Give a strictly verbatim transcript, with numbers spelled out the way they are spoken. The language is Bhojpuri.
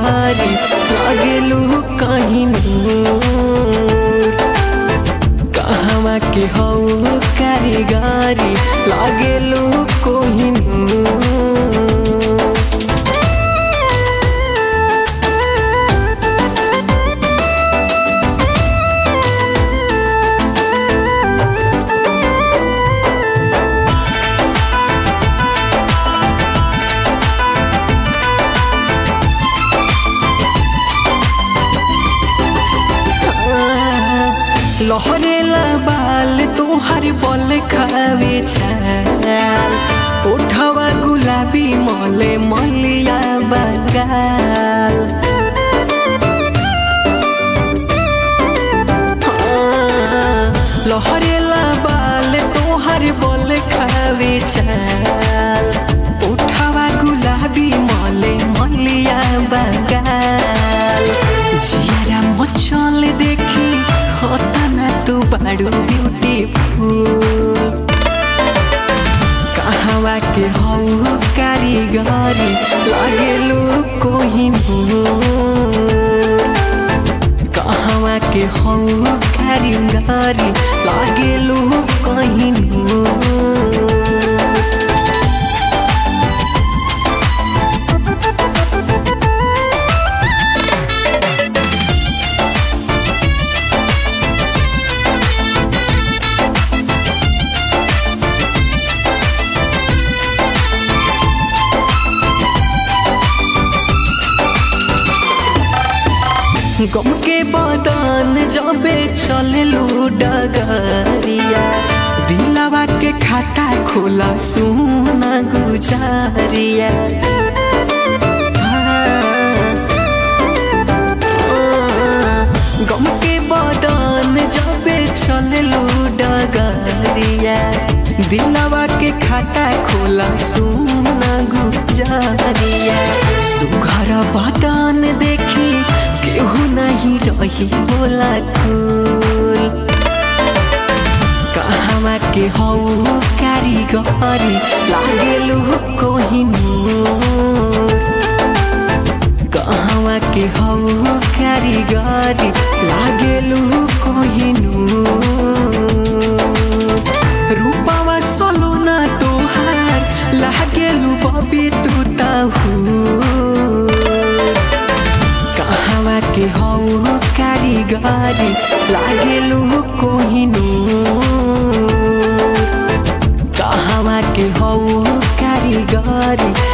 कारीगरी लागेलू कहीं दूर। कहवा के हौ कारीगरी लागेलू कोहीं दूर। लहरेला बाल तोहर बल खावे छाल। ओठवा गुलाबी मले मलिया बगाल। लहरेला बाल तोहर बल खावे छाल। ओठवा गुलाबी मले मलिया बगाल। जियारा मचल देखी होता तू बाड़ू ब्यूटीफुल। कहवा के हौ कारीगरी लागेलू कोहीं दूर। कहवा के हौ कारीगरी लागेलू कोहीं दूर। गम के बदन जबे चललू डगरिया। दिलवा के खाता खोला सुना गुजारिया। गम के बदन जबे चललू डगरिया। दिलवा के खाता खोला सुना गुजारिया। सुघर बदन देखी केहू नहीं रही बोला कुल। कहवा के हौ कारीगरी लागेलू कोहीं दूर। कहवा के हौ कारीगरी लागेलू कोहीं दूर। रूपवा सलोना तोहार लागेलू बबी तू ताहूर। कहवा के हौ कारीगरी लागेलू कोहीं दूर। कहवा के हौ कारीगरी